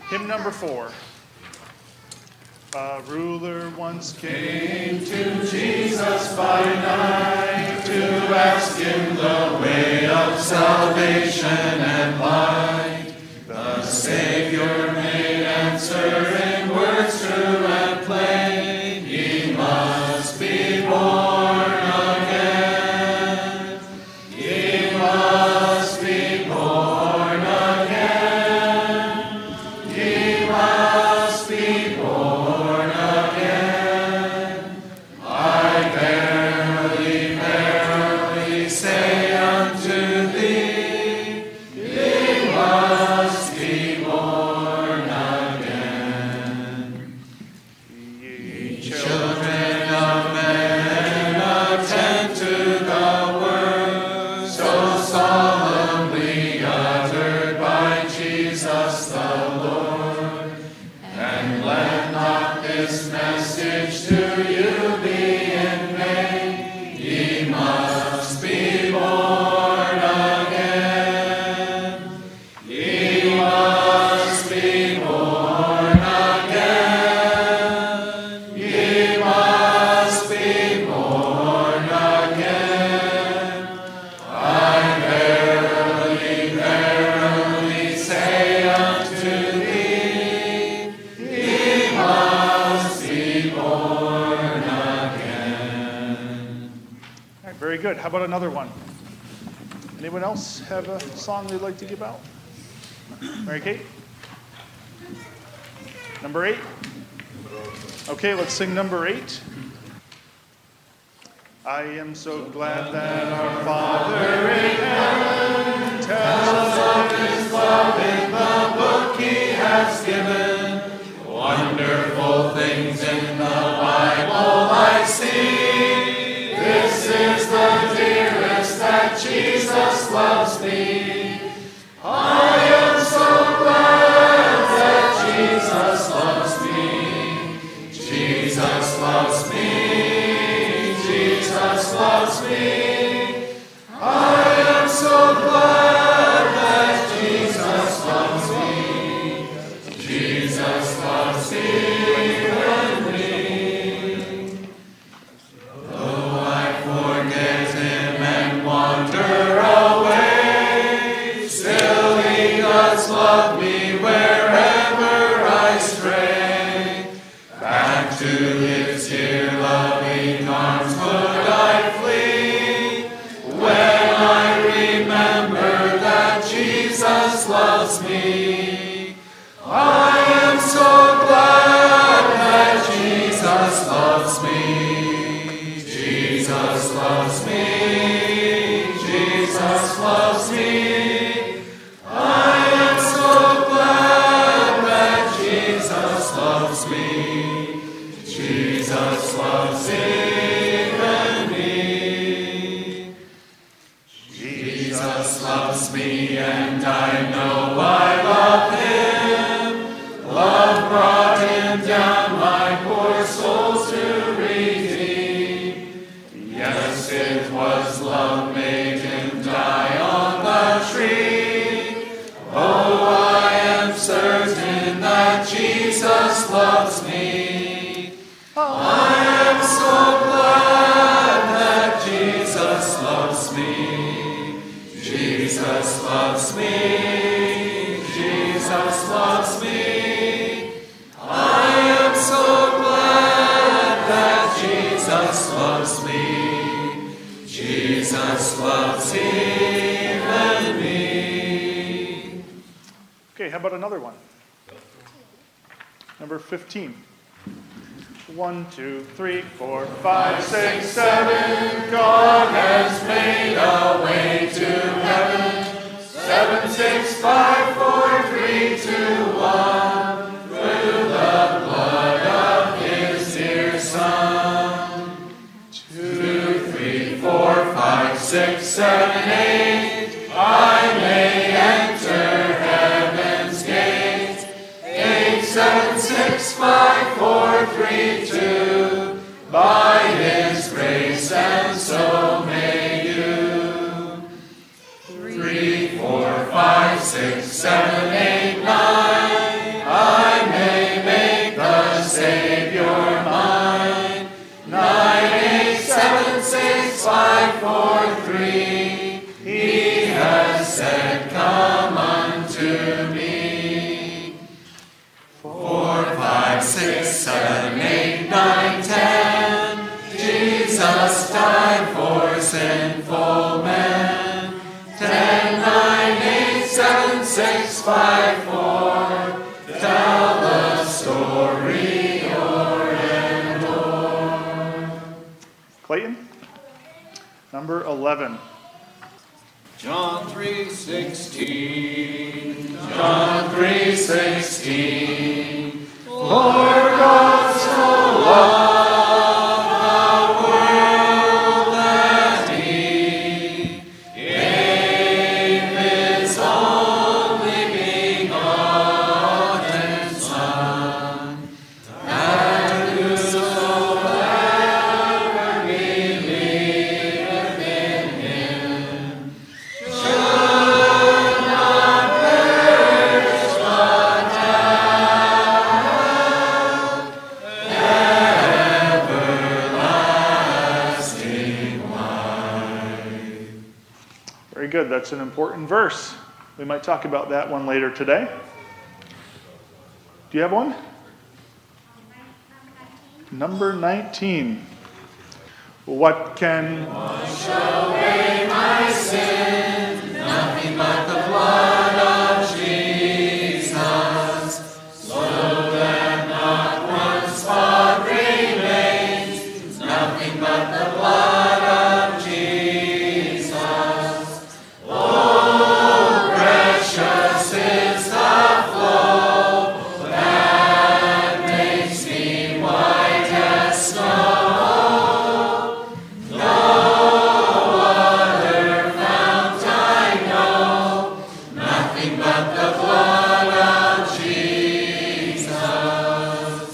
Hymn number 4. A ruler once came to Jesus by night to ask him the way of salvation and light. The Savior made answer in words true and plain. He must be born again. He must be born again. He must be born again. I verily, verily say unto thee, he must be born again. Ye children of men, attend to the word so solemnly uttered by Jesus the Lord, and let not this message to you be in vain. Ye must be born again. Ye must be born again. Ye must be born again. I verily, verily say unto thee, he must be born again. All right, very good. How about another one? Anyone else have a song they'd like to give out? Mary Kate? Number 8? Okay, let's sing number 8. I am so glad that our Father in heaven tells Of his love in the book he has given. Wonderful things in the Bible I see. This is the dearest that Jesus loves me. I am so glad that Jesus loves me. Jesus loves me. Jesus loves me. I am so glad that Jesus loves me. Jesus loves even me. Though I forget him and wander away, still he does love me wherever I stray. Back to his dear loving arms would I flee, when I remember that Jesus loves me. I am so glad that Jesus loves me. Jesus loves me. Jesus loves me. I am so glad that Jesus loves me. Jesus loves even me. Jesus loves me, and I know I love him. Love brought him down my poor soul to redeem. Yes, it was love made him die on the tree. Oh, I am certain that Jesus loves me. I am so glad that Jesus loves me. Jesus loves me. Jesus loves me. I am so glad that Jesus loves me. Jesus loves even me. Okay, how about another one? Number 15. 1, 2, 3, 4, 5, 6, 7. God has made a way to heaven. 7, 6, 5, 4, 3, 2, 1. Through the blood of his dear Son. 2, 3, 4, 5, 6, 7, 8. I may enter heaven's gate. 8, 7, 6, 5, 4, 3, 2. By his grace, and so may you. 3, 4, 5, 6, 7, 8, 9. to me. 4, 5, 6, 7, 8, 9, 10. Jesus died for sinful men. 10, 9, 8, 7, 6, 5, 4. Tell the story o'er and o'er. Clayton, number 11. John 3:16. John 3:16. For God so loved the world that He gave His only begotten Son, that whosoever believeth in Him should not perish but have everlasting life. Very good. That's an important verse. We might talk about that one later today. Do you have one? Number 19. What can Wash away my sin, nothing but the blood of Jesus, so that not one spot remains, nothing but the blood of Jesus. Oh, precious is the flow that makes me white as snow. No other fount I know, nothing but the blood of Jesus.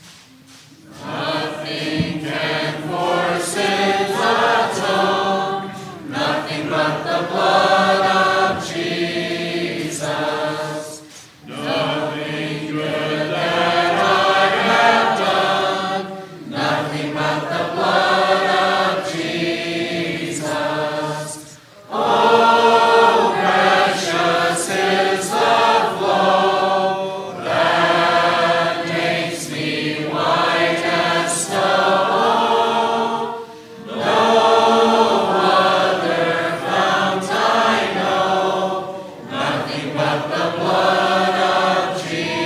Nothing can for sins atone, nothing but the blood of Jesus. Nothing good that I have done, nothing but the blood of Jesus. Oh, precious is the flow that makes me white as snow. No other fount I know, nothing but the blood of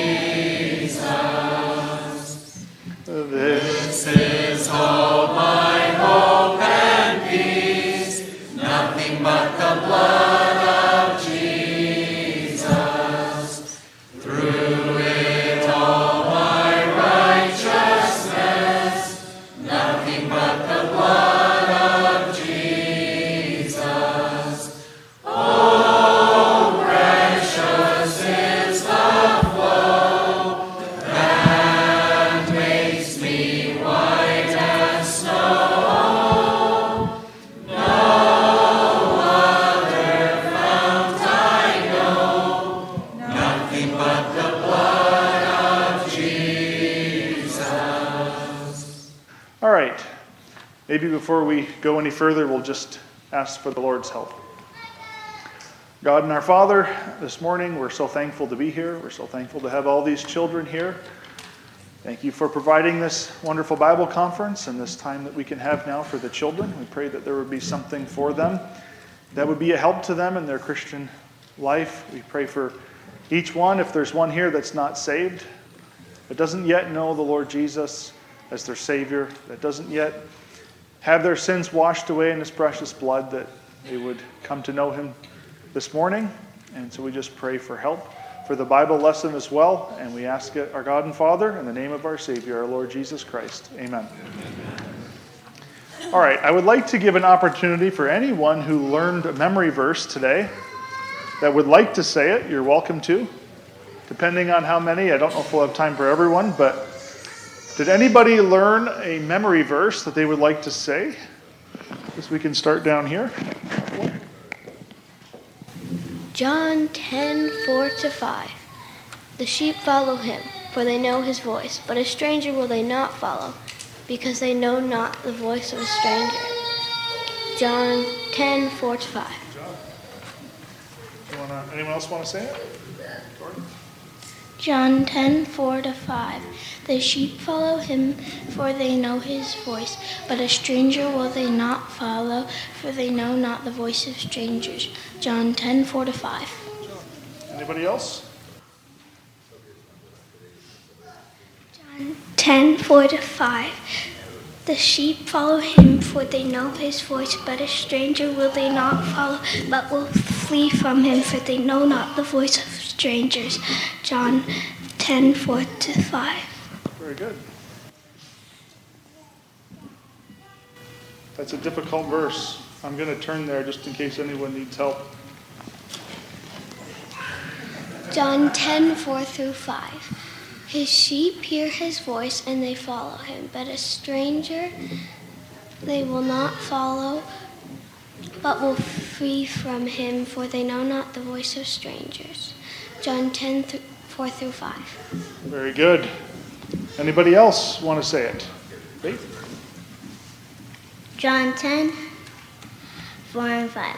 Jesus. This is all my hope and peace, nothing but the blood of Jesus. Through it all my righteousness, nothing but the blood of Jesus. Oh, precious is the flow that makes me white as snow. No other fount I know, nothing but the blood of Jesus. All right. Maybe before we go any further, we'll just ask for the Lord's help. God and our Father, this morning we're so thankful to be here. We're so thankful to have all these children here. Thank you for providing this wonderful Bible conference and this time that we can have now for the children. We pray that there would be something for them that would be a help to them in their Christian life. We pray for each one, if there's one here that's not saved, that doesn't yet know the Lord Jesus as their Savior, that doesn't yet have their sins washed away in His precious blood, that they would come to know Him this morning. And so we just pray for help for the Bible lesson as well. And we ask it, our God and Father, in the name of our Savior, our Lord Jesus Christ. Amen. All right, I would like to give an opportunity for anyone who learned a memory verse today that would like to say it. You're welcome to, depending on how many. I don't know if we'll have time for everyone, but did anybody learn a memory verse that they would like to say? I guess we can start down here. John 10:4-5. The sheep follow him, for they know his voice, but a stranger will they not follow, because they know not the voice of a stranger. John 10:4-5. Anyone else want to say it? John 10:4-5. The sheep follow him, for they know his voice, but a stranger will they not follow, for they know not the voice of strangers. John 10:4-5. Anybody else? John 10:4-5. The sheep follow him, for they know his voice, but a stranger will they not follow, but will flee from him, for they know not the voice of strangers. John 10:4-5. Very good. That's a difficult verse. I'm going to turn there just in case anyone needs help. John 10:4-5. His sheep hear his voice and they follow him, but a stranger they will not follow, but will flee from him, for they know not the voice of strangers. John 10:4-5. Very good. Anybody else want to say it? Faith? John 10:4-5.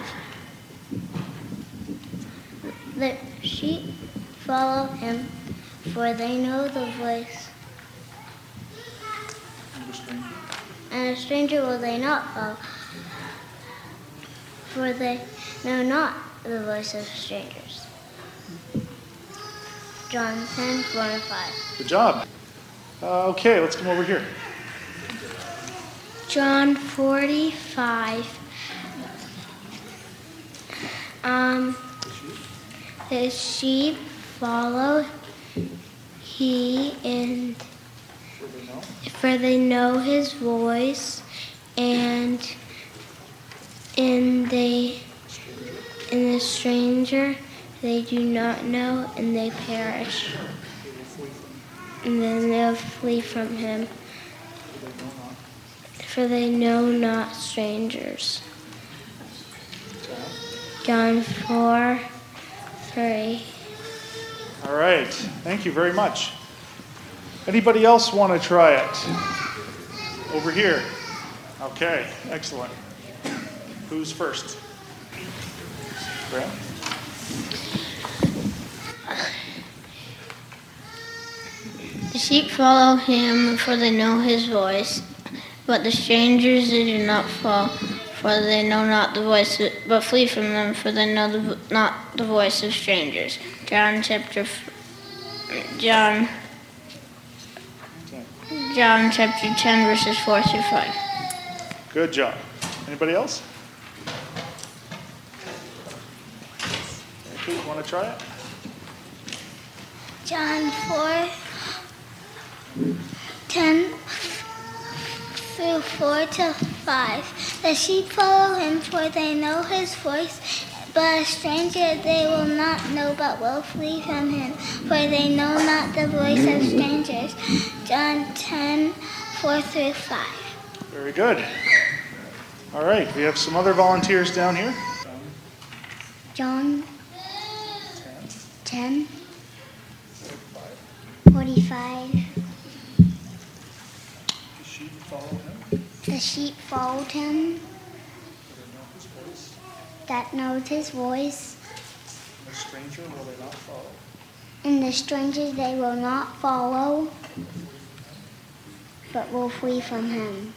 The sheep follow him, for they know the voice, and a stranger will they not follow, for they know not the voice of strangers. John 10:4-5. Good job. Okay, let's come over here. John 45. The sheep follow he, and for they know his voice, and the stranger they do not know, and they perish. And then they'll flee from him, for they know not strangers. John 4:3. All right. Thank you very much. Anybody else want to try it? Over here. Okay. Excellent. Who's first? Graham? The sheep follow him, for they know his voice, but the strangers they do not follow, for they know not the voice, but flee from them, for they know not the voice of strangers. John chapter 10, verses 4-5. Good job. Anybody else? Okay, want to try it? John 4:10-4-5. The sheep follow him, for they know his voice, but a stranger they will not know, but will flee from him, for they know not the voice of strangers. John 10:4-5. Very good. All right, we have some other volunteers down here. John 10:45. The sheep follow him. The sheep followed him, that knows his voice, The stranger will they not follow. and the stranger they will not follow, but will flee from him.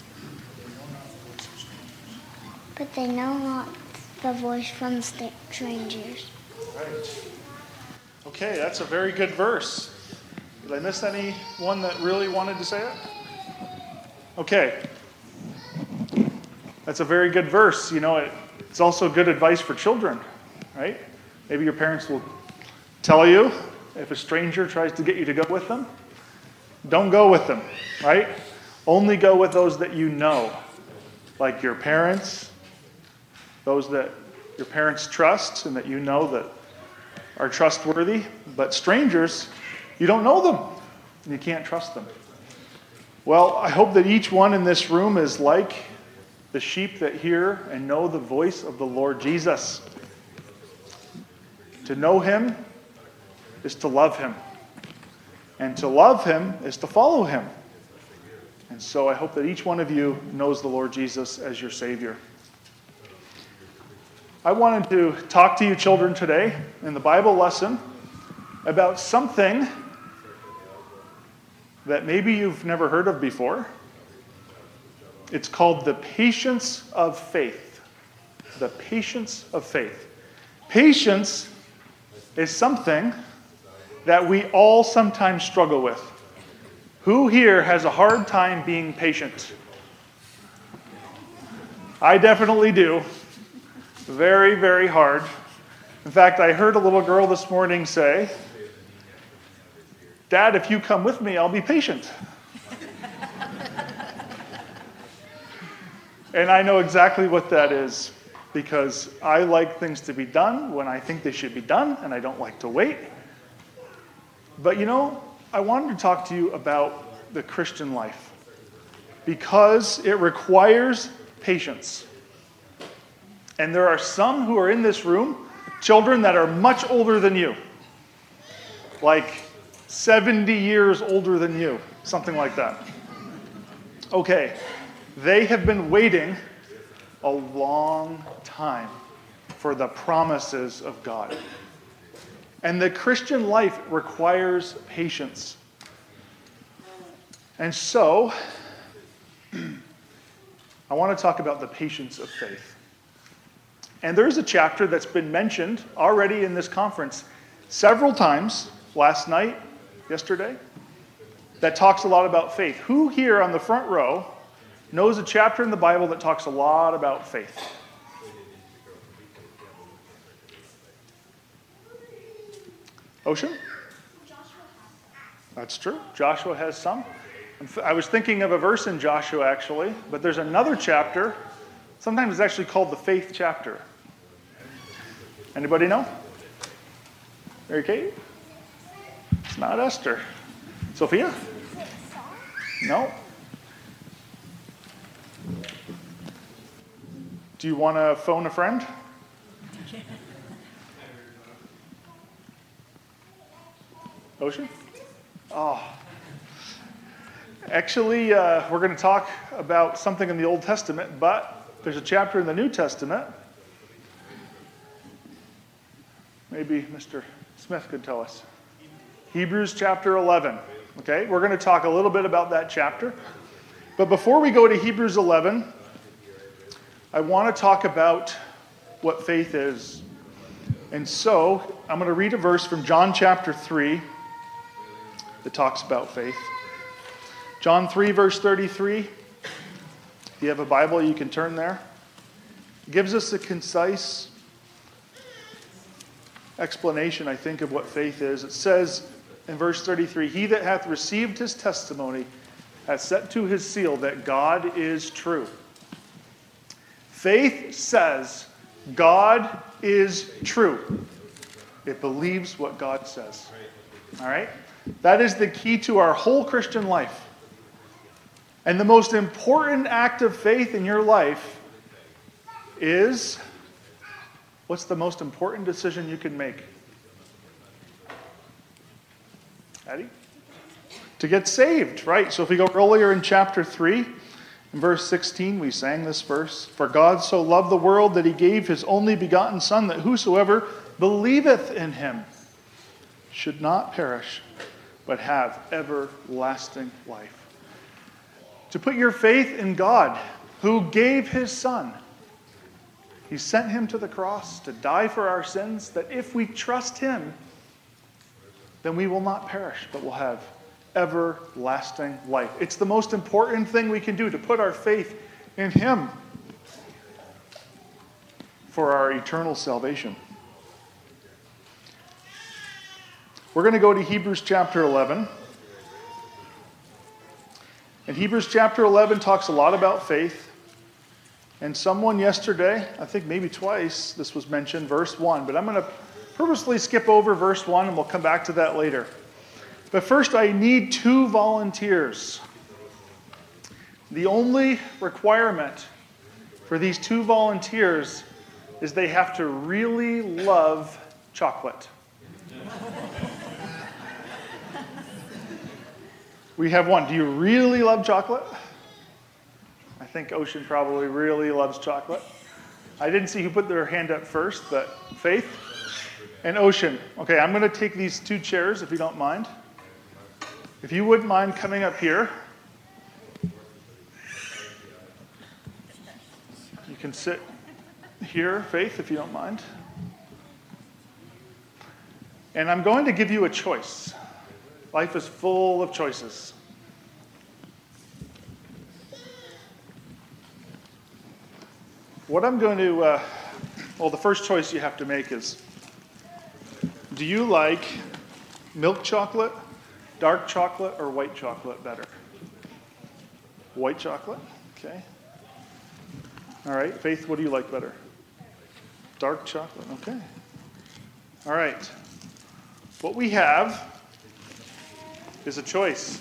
But they know not the voice from strangers. Right. Okay, that's a very good verse. Did I miss anyone that really wanted to say it? Okay. That's a very good verse. You know, it's also good advice for children, right? Maybe your parents will tell you if a stranger tries to get you to go with them, don't go with them, right? Only go with those that you know, like your parents, those that your parents trust and that you know that are trustworthy. But strangers, you don't know them and you can't trust them. Well, I hope that each one in this room is like the sheep that hear and know the voice of the Lord Jesus. To know him is to love him. And to love him is to follow him. And so I hope that each one of you knows the Lord Jesus as your Savior. I wanted to talk to you children today in the Bible lesson about something that maybe you've never heard of before. It's called the patience of faith. The patience of faith. Patience is something that we all sometimes struggle with. Who here has a hard time being patient? I definitely do. Very, very hard. In fact, I heard a little girl this morning say, "Dad, if you come with me, I'll be patient." And I know exactly what that is, because I like things to be done when I think they should be done, and I don't like to wait. But I wanted to talk to you about the Christian life, because it requires patience. And there are some who are in this room, children that are much older than you, like 70 years older than you, something like that. Okay, they have been waiting a long time for the promises of God. And the Christian life requires patience. And so, I want to talk about the patience of faith. And there's a chapter that's been mentioned already in this conference several times, last night, yesterday, that talks a lot about faith. Who here on the front row knows a chapter in the Bible that talks a lot about faith? Ocean? That's true. Joshua has some. I was thinking of a verse in Joshua, actually, but there's another chapter. Sometimes it's actually called the faith chapter. Anybody know? Mary Kate? It's not Esther. Sophia? No. Do you want to phone a friend? Ocean? Oh. Actually, we're going to talk about something in the Old Testament, but there's a chapter in the New Testament. Maybe Mr. Smith could tell us. Hebrews chapter 11. Okay, we're going to talk a little bit about that chapter. But before we go to Hebrews 11, I want to talk about what faith is. And so, I'm going to read a verse from John chapter 3 that talks about faith. John 3, verse 33. If you have a Bible, you can turn there. It gives us a concise explanation, I think, of what faith is. It says in verse 33, "He that hath received his testimony hath set to his seal that God is true." Faith says God is true. It believes what God says. All right? That is the key to our whole Christian life. And the most important act of faith in your life is, what's the most important decision you can make? Eddie? To get saved, right? So if we go earlier in chapter 3, in verse 16, we sang this verse. "For God so loved the world that he gave his only begotten Son, that whosoever believeth in him should not perish, but have everlasting life." To put your faith in God, who gave his Son. He sent him to the cross to die for our sins, that if we trust him, then we will not perish, but will have everlasting life. It's the most important thing we can do, to put our faith in him for our eternal salvation. We're going to go to Hebrews chapter 11. And Hebrews chapter 11 talks a lot about faith. And someone yesterday, I think maybe twice, this was mentioned, verse 1. But I'm going to purposely skip over verse 1, and we'll come back to that later. But first, I need 2 volunteers. The only requirement for these 2 volunteers is they have to really love chocolate. We have one. Do you really love chocolate? I think Ocean probably really loves chocolate. I didn't see who put their hand up first, but Faith and Ocean. Okay, I'm going to take these 2 chairs, if you don't mind. If you wouldn't mind coming up here, you can sit here, Faith, if you don't mind. And I'm going to give you a choice. Life is full of choices. What I'm going to, the first choice you have to make is, do you like milk chocolate, dark chocolate, or white chocolate better? White chocolate, okay. All right, Faith, what do you like better? Dark chocolate, okay. All right. What we have is a choice.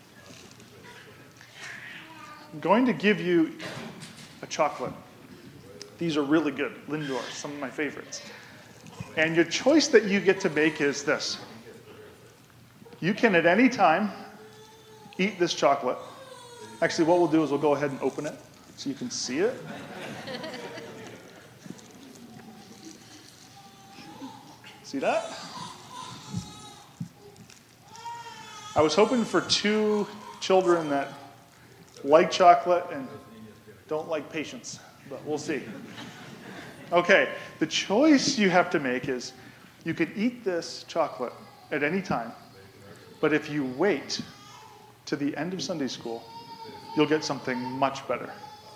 I'm going to give you a chocolate. These are really good, Lindor, some of my favorites. And your choice that you get to make is this. You can at any time eat this chocolate. Actually, what we'll do is we'll go ahead and open it so you can see it. See that? I was hoping for 2 children that like chocolate and don't like patience, but we'll see. Okay, the choice you have to make is you could eat this chocolate at any time, but if you wait to the end of Sunday school, you'll get something much better.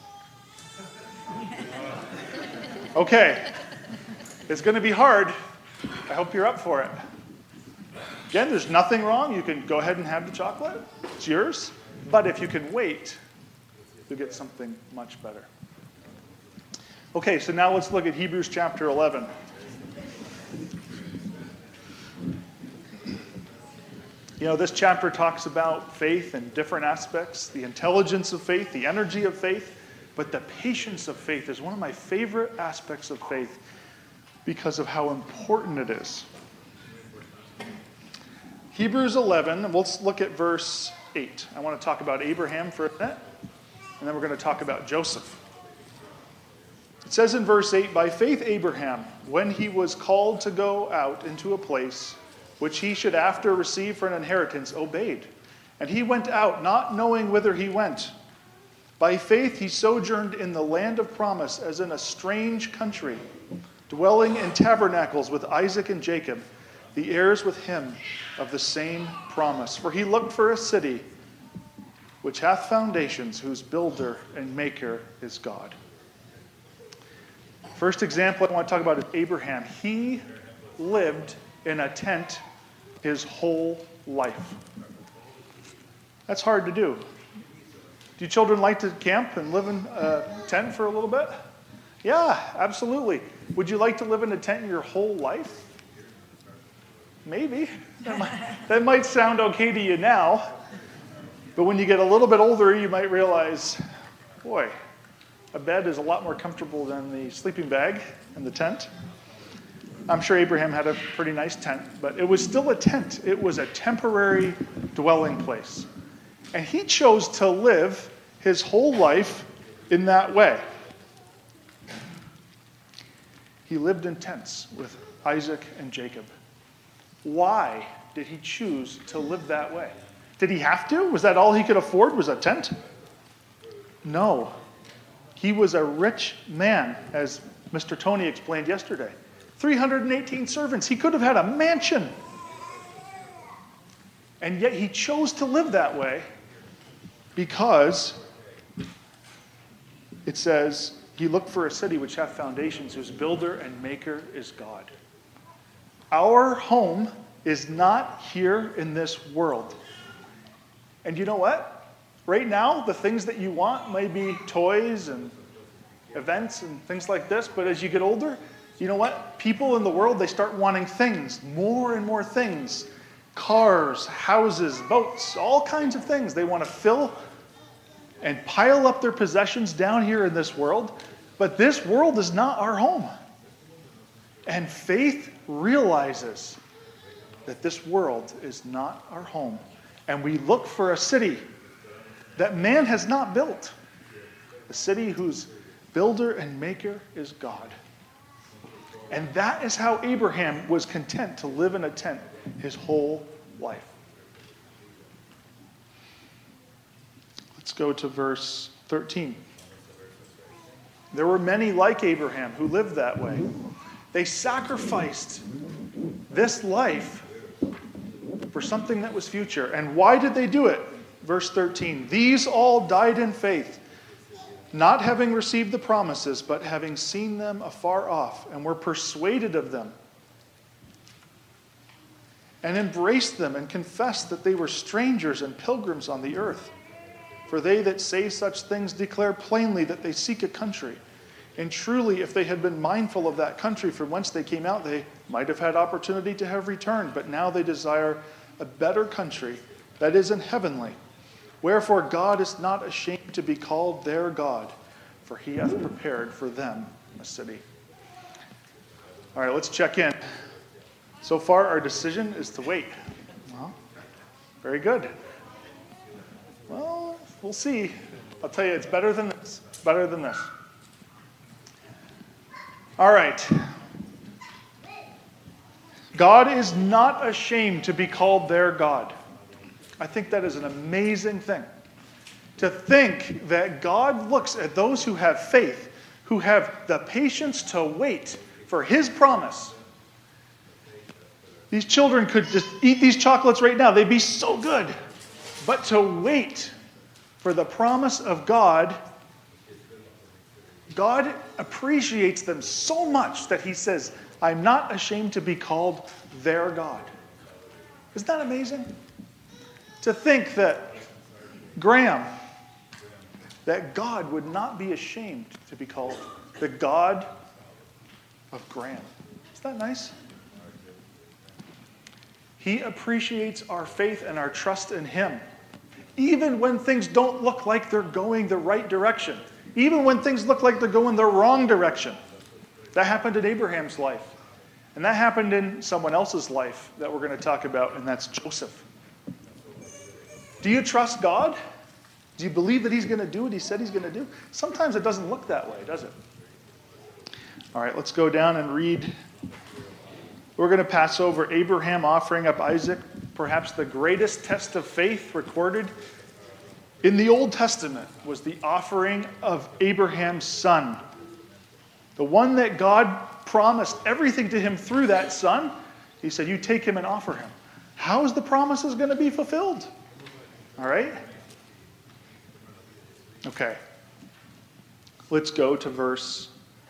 Okay, it's going to be hard. I hope you're up for it. Again, there's nothing wrong. You can go ahead and have the chocolate. It's yours. But if you can wait, you'll get something much better. Okay, so now let's look at Hebrews chapter 11. You know, this chapter talks about faith in different aspects, the intelligence of faith, the energy of faith, but the patience of faith is one of my favorite aspects of faith because of how important it is. Hebrews 11, let's look at verse 8. I want to talk about Abraham for a minute, and then we're going to talk about Joseph. It says in verse 8, by faith Abraham, when he was called to go out into a place which he should after receive for an inheritance, obeyed. And he went out, not knowing whither he went. By faith he sojourned in the land of promise, as in a strange country, dwelling in tabernacles with Isaac and Jacob, the heirs with him of the same promise. For he looked for a city which hath foundations, whose builder and maker is God. First example I want to talk about is Abraham. He lived in a tent his whole life. That's hard to do. Do children like to camp and live in a tent for a little bit? Yeah, absolutely. Would you like to live in a tent your whole life? Maybe. That might sound okay to you now, but when you get a little bit older, you might realize, boy, a bed is a lot more comfortable than the sleeping bag in the tent. I'm sure Abraham had a pretty nice tent, but it was still a tent. It was a temporary dwelling place. And he chose to live his whole life in that way. He lived in tents with Isaac and Jacob. Why did he choose to live that way? Did he have to? Was that all he could afford, was a tent? No. He was a rich man, as Mr. Tony explained yesterday. 318 servants. He could have had a mansion. And yet he chose to live that way because it says, he looked for a city which hath foundations, whose builder and maker is God. Our home is not here in this world. And you know what? Right now, the things that you want may be toys and events and things like this, but as you get older, you know what? People in the world, they start wanting things, more and more things. Cars, houses, boats, all kinds of things. They want to fill and pile up their possessions down here in this world, but this world is not our home. And faith realizes that this world is not our home. And we look for a city that man has not built, a city whose builder and maker is God. And that is how Abraham was content to live in a tent his whole life. Let's go to verse 13. There were many like Abraham who lived that way. They sacrificed this life for something that was future. And why did they do it? Verse 13. These all died in faith, not having received the promises, but having seen them afar off, and were persuaded of them, and embraced them, and confessed that they were strangers and pilgrims on the earth. For they that say such things declare plainly that they seek a country. And truly, if they had been mindful of that country from whence they came out, they might have had opportunity to have returned. But now they desire a better country, that is in heavenly. Wherefore God is not ashamed to be called their God, for he hath prepared for them a city. All right, let's check in. So far, our decision is to wait. Well, very good. Well, we'll see. I'll tell you, it's better than this. It's better than this. All right. God is not ashamed to be called their God. I think that is an amazing thing. To think that God looks at those who have faith, who have the patience to wait for his promise. These children could just eat these chocolates right now. They'd be so good. But to wait for the promise of God, God appreciates them so much that he says, I'm not ashamed to be called their God. Isn't that amazing? To think that Graham, that God would not be ashamed to be called the God of Graham. Isn't that nice? He appreciates our faith and our trust in him. Even when things don't look like they're going the right direction. Even when things look like they're going the wrong direction. That happened in Abraham's life. And that happened in someone else's life that we're going to talk about, and that's Joseph. Do you trust God? Do you believe that he's going to do what he said he's going to do? Sometimes it doesn't look that way, does it? All right, let's go down and read. We're going to pass over Abraham offering up Isaac, perhaps the greatest test of faith recorded in the Old Testament was the offering of Abraham's son. The one that God promised everything to him through that son. He said, you take him and offer him. How is the promises going to be fulfilled? All right? Okay. Let's go to verse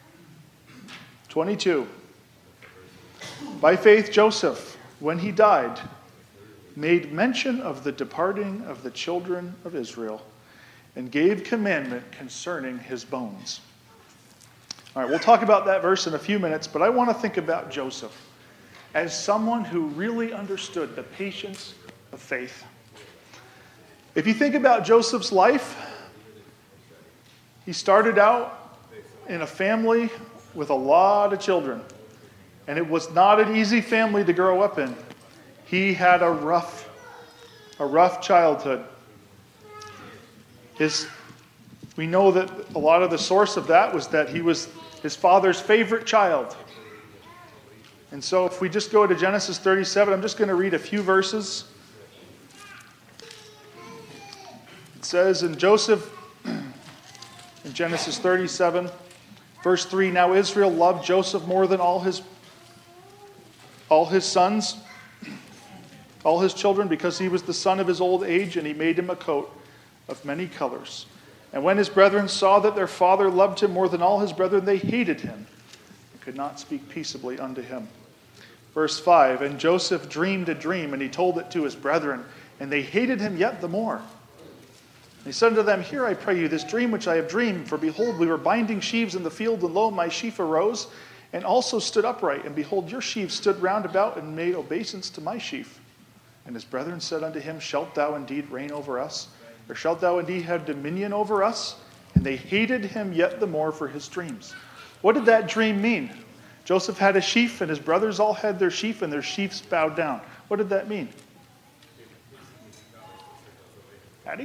22. By faith, Joseph, when he died, made mention of the departing of the children of Israel and gave commandment concerning his bones. All right, we'll talk about that verse in a few minutes, but I want to think about Joseph as someone who really understood the patience of faith. If you think about Joseph's life, he started out in a family with a lot of children, and it was not an easy family to grow up in. He had a rough childhood. We know that a lot of the source of that was that he was his father's favorite child. And so if we just go to Genesis 37, I'm just going to read a few verses. It says in Joseph, in Genesis 37, verse 3, now Israel loved Joseph more than all his sons, all his children, because he was the son of his old age, and he made him a coat of many colors. And when his brethren saw that their father loved him more than all his brethren, they hated him and could not speak peaceably unto him. Verse 5, and Joseph dreamed a dream, and he told it to his brethren, and they hated him yet the more. And he said unto them, hear, I pray you, this dream which I have dreamed. For behold, we were binding sheaves in the field, and lo, my sheaf arose, and also stood upright. And behold, your sheaves stood round about, and made obeisance to my sheaf. And his brethren said unto him, shalt thou indeed reign over us? Or shalt thou indeed have dominion over us? And they hated him yet the more for his dreams. What did that dream mean? Joseph had a sheaf, and his brothers all had their sheaf, and their sheaves bowed down. What did that mean? Patty?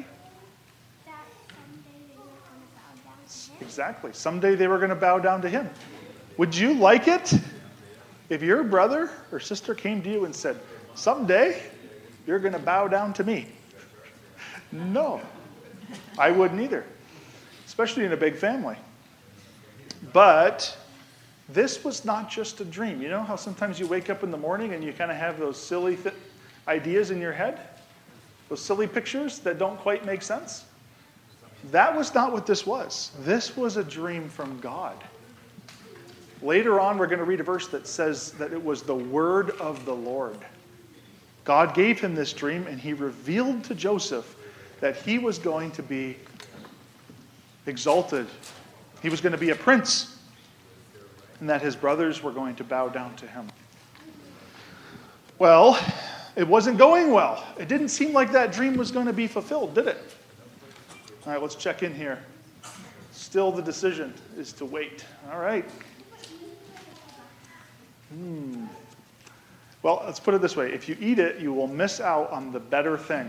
Exactly. Someday they were going to bow down to him. Would you like it if your brother or sister came to you and said, someday you're going to bow down to me? No. I wouldn't either, especially in a big family. But this was not just a dream. You know how sometimes you wake up in the morning and you kind of have those silly ideas in your head? Those silly pictures that don't quite make sense? That was not what this was. This was a dream from God. Later on, we're going to read a verse that says that it was the word of the Lord. God gave him this dream, and he revealed to Joseph that he was going to be exalted. He was going to be a prince, and that his brothers were going to bow down to him. Well, it wasn't going well. It didn't seem like that dream was going to be fulfilled, did it? All right, let's check in here. Still, the decision is to wait. All right. Well, let's put it this way. If you eat it, you will miss out on the better thing.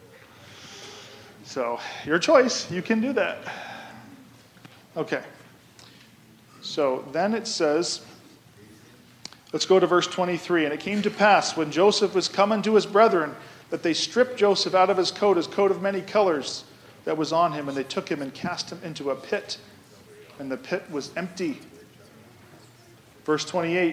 So, your choice. You can do that. Okay. So, then it says, let's go to verse 23. And it came to pass, when Joseph was come unto his brethren, that they stripped Joseph out of his coat of many colors that was on him, and they took him and cast him into a pit, and the pit was empty. Verse 28.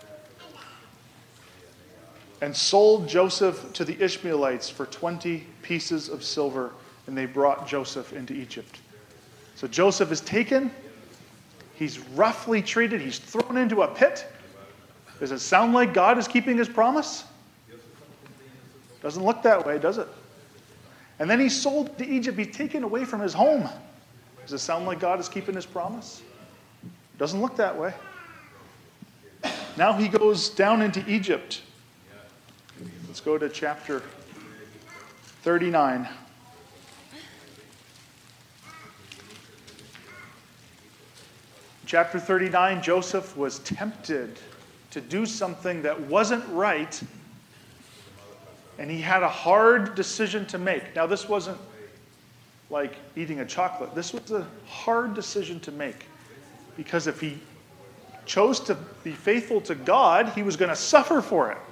And sold Joseph to the Ishmaelites for 20 pieces of silver, and they brought Joseph into Egypt. So Joseph is taken, he's roughly treated, he's thrown into a pit. Does it sound like God is keeping his promise? Doesn't look that way, does it? And then he's sold to Egypt, he's taken away from his home. Does it sound like God is keeping his promise? Doesn't look that way. Now he goes down into Egypt. Let's go to chapter 39. Chapter 39, Joseph was tempted to do something that wasn't right, and he had a hard decision to make. Now, this wasn't like eating a chocolate. This was a hard decision to make, because if he chose to be faithful to God, he was going to suffer for it.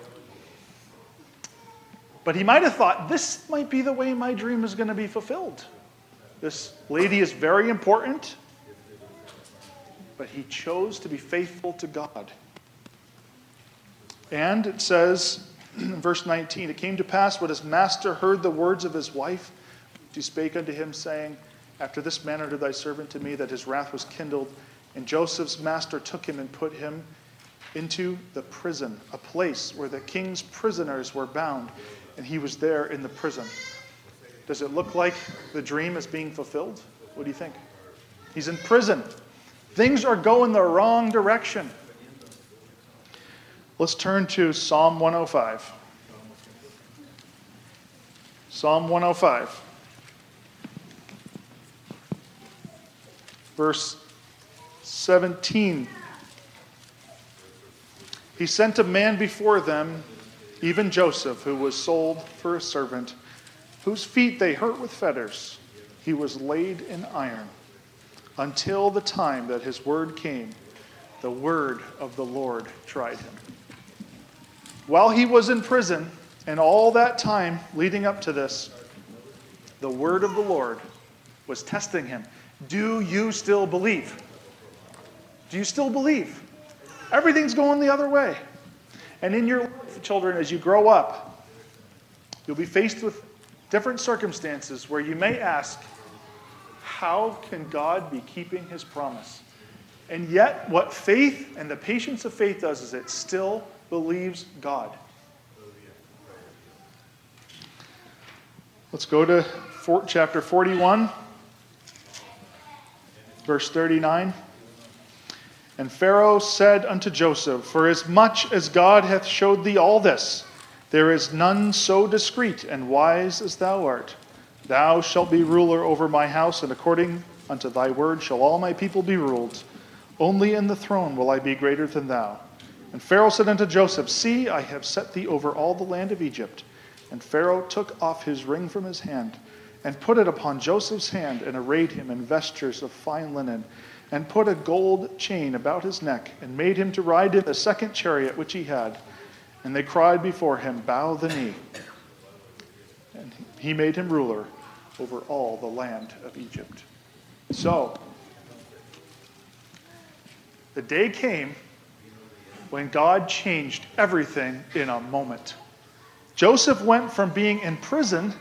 But he might have thought, this might be the way my dream is going to be fulfilled. This lady is very important, but he chose to be faithful to God. And it says, in verse 19, it came to pass when his master heard the words of his wife, she spake unto him, saying, after this manner did thy servant to me, that his wrath was kindled. And Joseph's master took him and put him into the prison, a place where the king's prisoners were bound, and he was there in the prison. Does it look like the dream is being fulfilled? What do you think? He's in prison. Things are going the wrong direction. Let's turn to Psalm 105. Psalm 105. Verse 17. He sent a man before them, even Joseph, who was sold for a servant, whose feet they hurt with fetters. He was laid in iron, until the time that his word came. The word of the Lord tried him. While he was in prison, and all that time leading up to this, the word of the Lord was testing him. Do you still believe? Do you still believe? Everything's going the other way. And in your life, children, as you grow up, you'll be faced with different circumstances where you may ask, how can God be keeping his promise? And yet, what faith and the patience of faith does is it still believes God. Let's go to chapter 41, verse 39. And Pharaoh said unto Joseph, forasmuch as God hath showed thee all this, there is none so discreet and wise as thou art. Thou shalt be ruler over my house, and according unto thy word shall all my people be ruled. Only in the throne will I be greater than thou. And Pharaoh said unto Joseph, see, I have set thee over all the land of Egypt. And Pharaoh took off his ring from his hand, and put it upon Joseph's hand, and arrayed him in vestures of fine linen, and put a gold chain about his neck, and made him to ride in the second chariot which he had. And they cried before him, bow the knee. And he made him ruler over all the land of Egypt. So, the day came when God changed everything in a moment. Joseph went from being in prison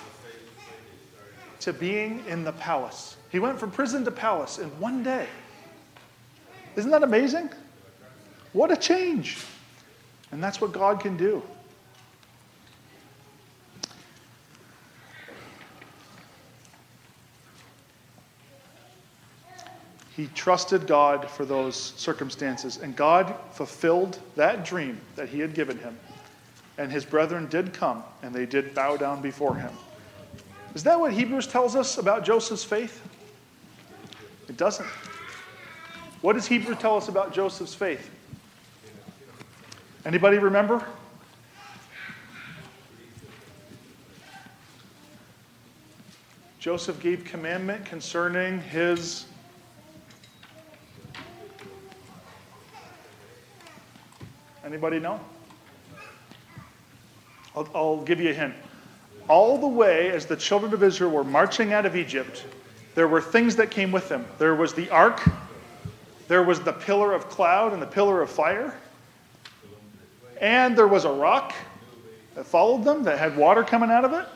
to being in the palace. He went from prison to palace in one day. Isn't that amazing? What a change. And that's what God can do. He trusted God for those circumstances, and God fulfilled that dream that he had given him. And his brethren did come, and they did bow down before him. Is that what Hebrews tells us about Joseph's faith? It doesn't. What does Hebrews tell us about Joseph's faith? Anybody remember? Joseph gave commandment concerning his Anybody know? I'll give you a hint. All the way as the children of Israel were marching out of Egypt, there were things that came with them. There was the ark, there was the pillar of cloud and the pillar of fire, and there was a rock that followed them that had water coming out of it,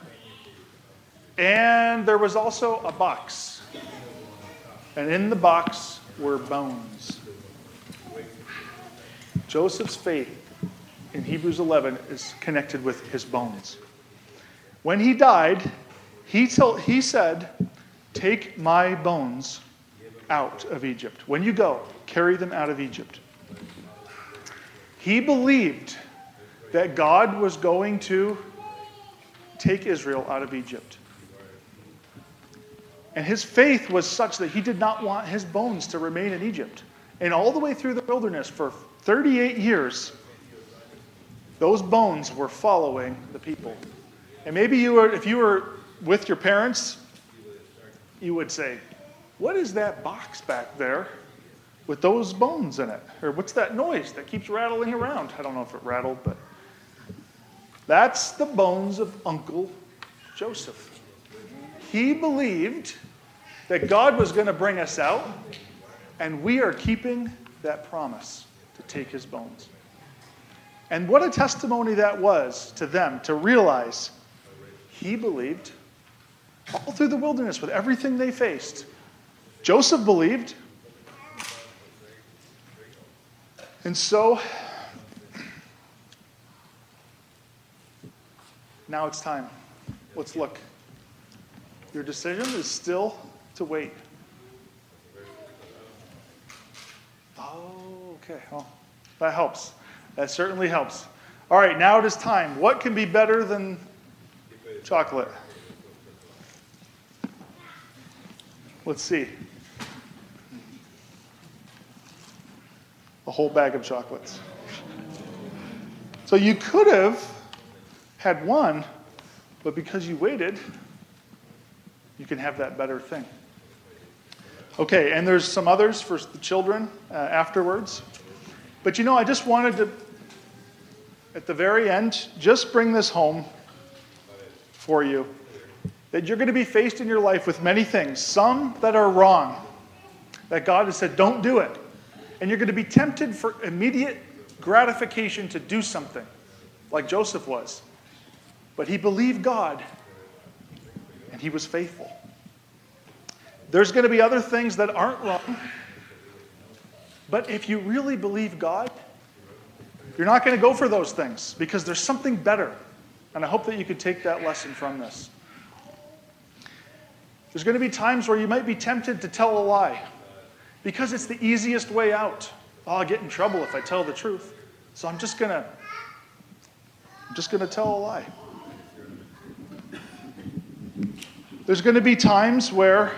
and there was also a box. And in the box were bones. Joseph's faith in Hebrews 11 is connected with his bones. When he died, he said, "Take my bones out of Egypt. When you go, carry them out of Egypt." He believed that God was going to take Israel out of Egypt. And his faith was such that he did not want his bones to remain in Egypt. And all the way through the wilderness for 38 years, those bones were following the people. And maybe if you were with your parents, you would say, "What is that box back there with those bones in it?" Or "What's that noise that keeps rattling around?" I don't know if it rattled, but that's the bones of Uncle Joseph. He believed that God was going to bring us out, and we are keeping that promise to take his bones. And what a testimony that was to them to realize he believed all through the wilderness with everything they faced. Joseph believed. And so, now it's time. Let's look. Your decision is still to wait. Oh, okay. Well, that helps. That certainly helps. All right, now it is time. What can be better than chocolate? Let's see. A whole bag of chocolates. So you could have had one, but because you waited, you can have that better thing. Okay, and there's some others for the children afterwards. But I just wanted to, at the very end, just bring this home for you. That you're going to be faced in your life with many things, some that are wrong, that God has said, don't do it. And you're going to be tempted for immediate gratification to do something, like Joseph was. But he believed God, and he was faithful. There's going to be other things that aren't wrong, but if you really believe God, you're not going to go for those things because there's something better. And I hope that you could take that lesson from this. There's going to be times where you might be tempted to tell a lie because it's the easiest way out. Oh, I'll get in trouble if I tell the truth. So I'm just going to tell a lie. There's going to be times where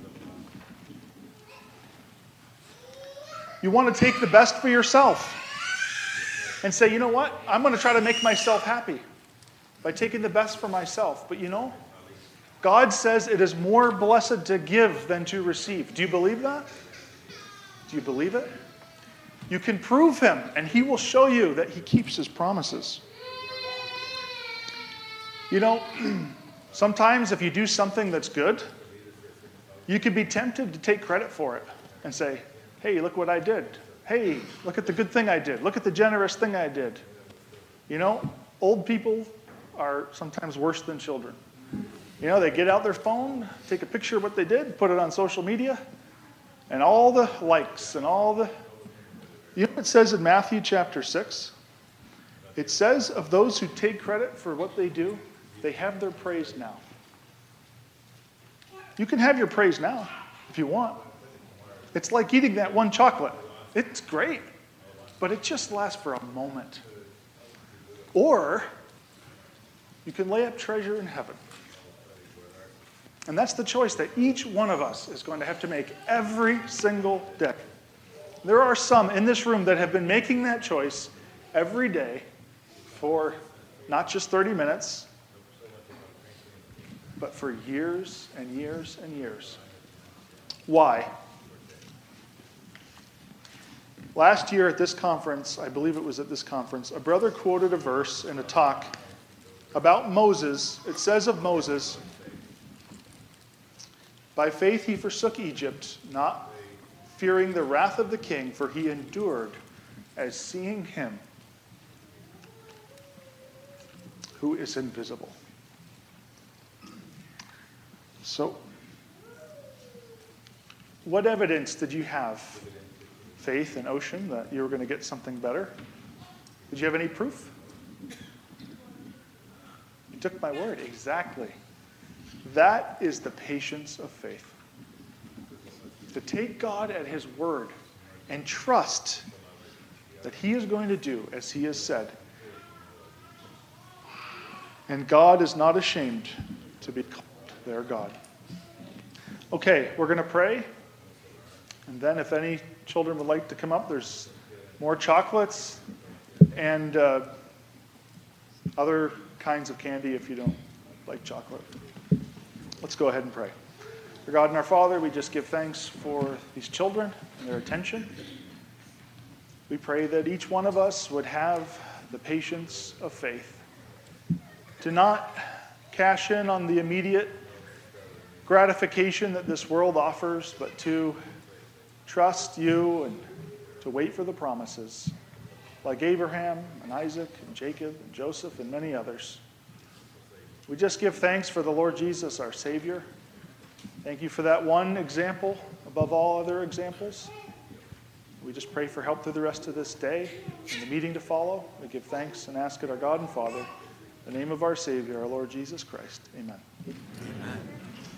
you want to take the best for yourself and say, you know what? I'm going to try to make myself happy by taking the best for myself. But God says it is more blessed to give than to receive. Do you believe that? Do you believe it? You can prove him, and he will show you that he keeps his promises. Sometimes if you do something that's good, you could be tempted to take credit for it and say, hey, look what I did. Hey, look at the good thing I did. Look at the generous thing I did. You know, old people are sometimes worse than children. You know, they get out their phone, take a picture of what they did, put it on social media, and all the likes and all the... You know what it says in Matthew chapter 6? It says of those who take credit for what they do, they have their praise now. You can have your praise now if you want. It's like eating that one chocolate. It's great, but it just lasts for a moment. Or you can lay up treasure in heaven. And that's the choice that each one of us is going to have to make every single day. There are some in this room that have been making that choice every day for not just 30 minutes, but for years and years and years. Why? Last year at this conference, I believe it was at this conference, a brother quoted a verse in a talk about Moses. It says of Moses, by faith he forsook Egypt, not fearing the wrath of the king, for he endured as seeing him who is invisible. So, what evidence did you have, Faith and Ocean, that you were going to get something better? Did you have any proof? You took my word. Exactly. That is the patience of faith. To take God at his word and trust that he is going to do as he has said. And God is not ashamed to be called their God. Okay, we're going to pray. And then if any children would like to come up, there's more chocolates and other kinds of candy if you don't like chocolate. Let's go ahead and pray. Our God and our Father, we just give thanks for these children and their attention. We pray that each one of us would have the patience of faith to not cash in on the immediate gratification that this world offers, but to trust you and to wait for the promises, like Abraham and Isaac and Jacob and Joseph and many others. We just give thanks for the Lord Jesus, our Savior. Thank you for that one example above all other examples. We just pray for help through the rest of this day and the meeting to follow. We give thanks and ask it our God and Father, in the name of our Savior, our Lord Jesus Christ. Amen. Amen.